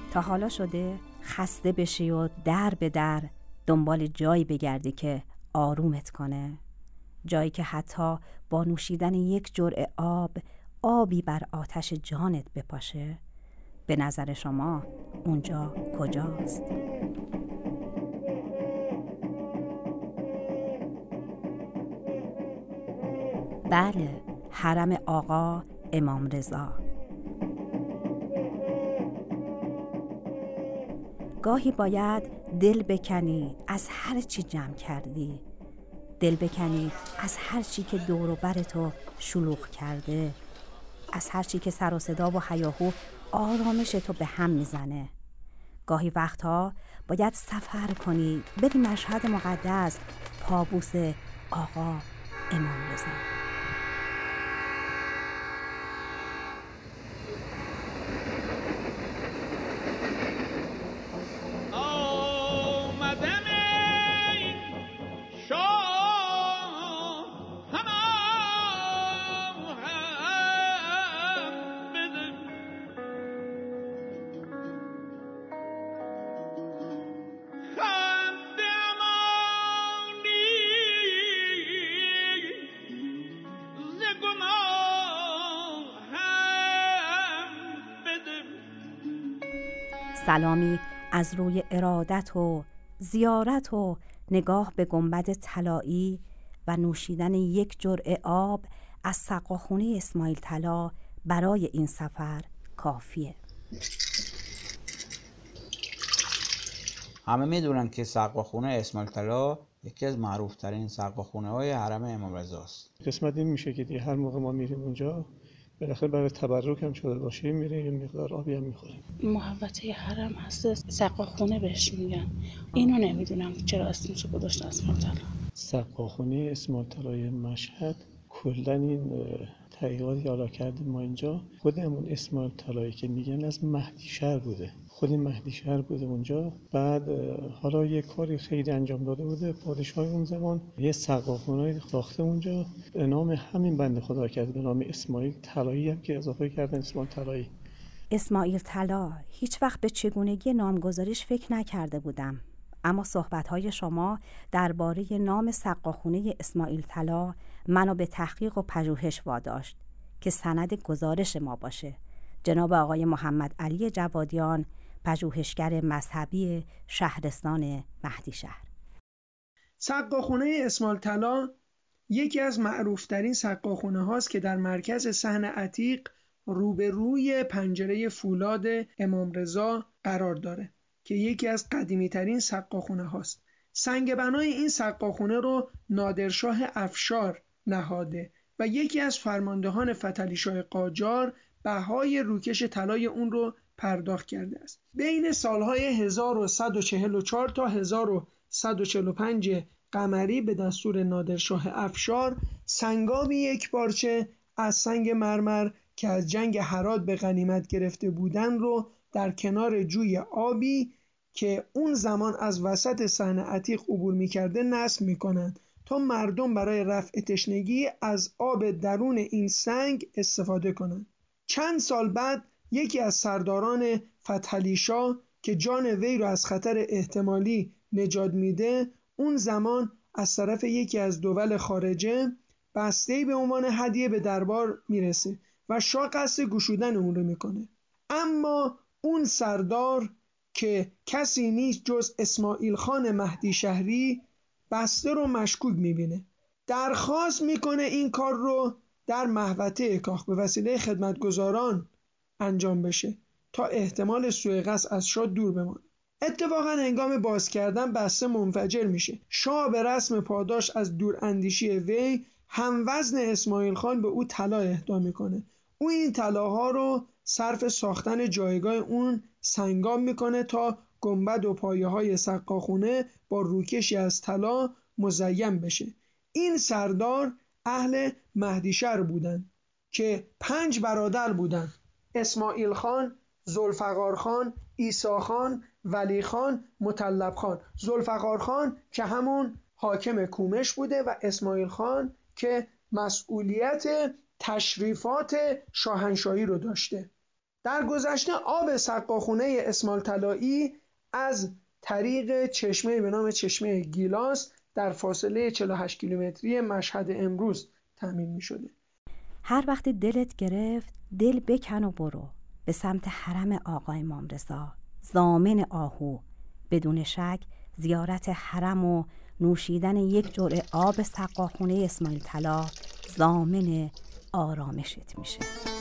تا حالا شده خسته بشی و در به در دنبال جایی بگردی که آرومت کنه؟ جایی که حتی با نوشیدن یک جرعه آبی بر آتش جانت بپاشه؟ به نظر شما اونجا کجاست؟ بله، حرم آقا امام رضا. گاهی باید دل بکنی از هر چی جمع کردی، دل بکنی از هر چی که دور و برتو شلوغ کرده، از هر چی که سر و صدا و هیاهو آرامشتو به هم میزنه. گاهی وقتها باید سفر کنی بری مشهد مقدس، پابوس آقا امام رضا. سلامی از روی ارادت و زیارت و نگاه به گنبد طلایی و نوشیدن یک جرعه آب از سقاخونه اسماعیل طلا برای این سفر کافیه. همه میدونن که سقاخونه اسماعیل طلا یکی از معروف ترین سقاخونه های حرم امام رضا است. قسمت این میشه که هر موقع ما میریم اونجا بالاخره برای تبرک هم شده باشه میریم یه مقدار آبی هم میخوریم. محوطه حرم هست، سقاخونه بهش میگن. اینو نمیدونم چرا اسمشو گذاشتن اسماعیل طلا. سقاخونه اسماعیل طلای مشهد کلا این تحقیقاتی حالا کردیم ما اینجا، خود همون اسماعیل طلایی که میگن از مهدی شهر بوده، خود مهدی شهر بوده اونجا. بعد حالا یه کاری خیلی انجام داده بوده پادشاه اون زمان، یه سقاخونه ساخته اونجا به نام همین بنده خدا کرده، به نام اسماعیل طلایی هم که اضافه کردن اسماعیل طلایی. اسماعیل طلا هیچ وقت به چگونگی نامگذاریش فکر نکرده بودم، اما صحبت‌های شما درباره نام سقاخونه اسماعیل طلا منو به تحقیق و پژوهش واداشت که سند گزارش ما باشه. جناب آقای محمد علی جوادیان، پژوهشگر مذهبی شهرستان مهدی شهر. سقاخونه اسماعیل طلا یکی از معروفترین سقاخونه هاست که در مرکز صحن عتیق روبروی پنجره فولاد امام رضا قرار داره که یکی از قدیمی ترین سقاخونه هاست. سنگ بنای این سقاخونه رو نادرشاه افشار نهاده و یکی از فرماندهان فتحعلی‌شاه قاجار بهای روکش طلای اون رو پرداخت کرده است. بین سالهای 1144 تا 1145 قمری به دستور نادرشاه افشار سنگابی یک پارچه از سنگ مرمر که از جنگ هرات به غنیمت گرفته بودن رو در کنار جوی آبی که اون زمان از وسط صحن عتیق عبور می‌کرده نصب می‌کنند تا مردم برای رفع تشنگی از آب درون این سنگ استفاده کنند. چند سال بعد یکی از سرداران فتحعلی‌شاه که جان وی رو از خطر احتمالی نجات میده، اون زمان از طرف یکی از دول خارجه بسته‌ای به عنوان هدیه به دربار میرسه و شاه قصد گشودن اون رو میکنه. اما اون سردار که کسی نیست جز اسماعیل خان مهدی شهری بسته رو مشکوک میبینه. درخواست میکنه این کار رو در محوطه کاخ به وسیله خدمتگزاران انجام بشه تا احتمال سوء قصد از شاه دور بمانه. اتفاقا هنگام باز کردن بسته منفجر میشه. شاه به رسم پاداش از دوراندیشی وی هموزن اسماعیل خان به او طلا اهدا میکنه. او این طلاها رو صرف ساختن جایگاه اون سنگاب میکنه تا گنبد و پایه های سقاخونه با روکشی از طلا مزین بشه. این سردار اهل مهدی شهر بودن که 5 برادر بودن: اسماعیل خان، ذوالفقار خان، عیسی خان، ولی خان، مطلب خان. ذوالفقار خان که همون حاکم کومش بوده و اسماعیل خان که مسئولیت تشریفات شاهنشاهی رو داشته. در گذشته آب سقاخونه اسماعیل طلایی از طریق چشمه به نام چشمه گیلاس در فاصله 48 کیلومتری مشهد امروز تامین می شده. هر وقت دلت گرفت دل بکن و برو به سمت حرم آقا امام رضا، ضامن آهو. بدون شک زیارت حرم و نوشیدن یک جرعه آب سقاخونه اسماعیل طلا ضامن آرامشت میشه.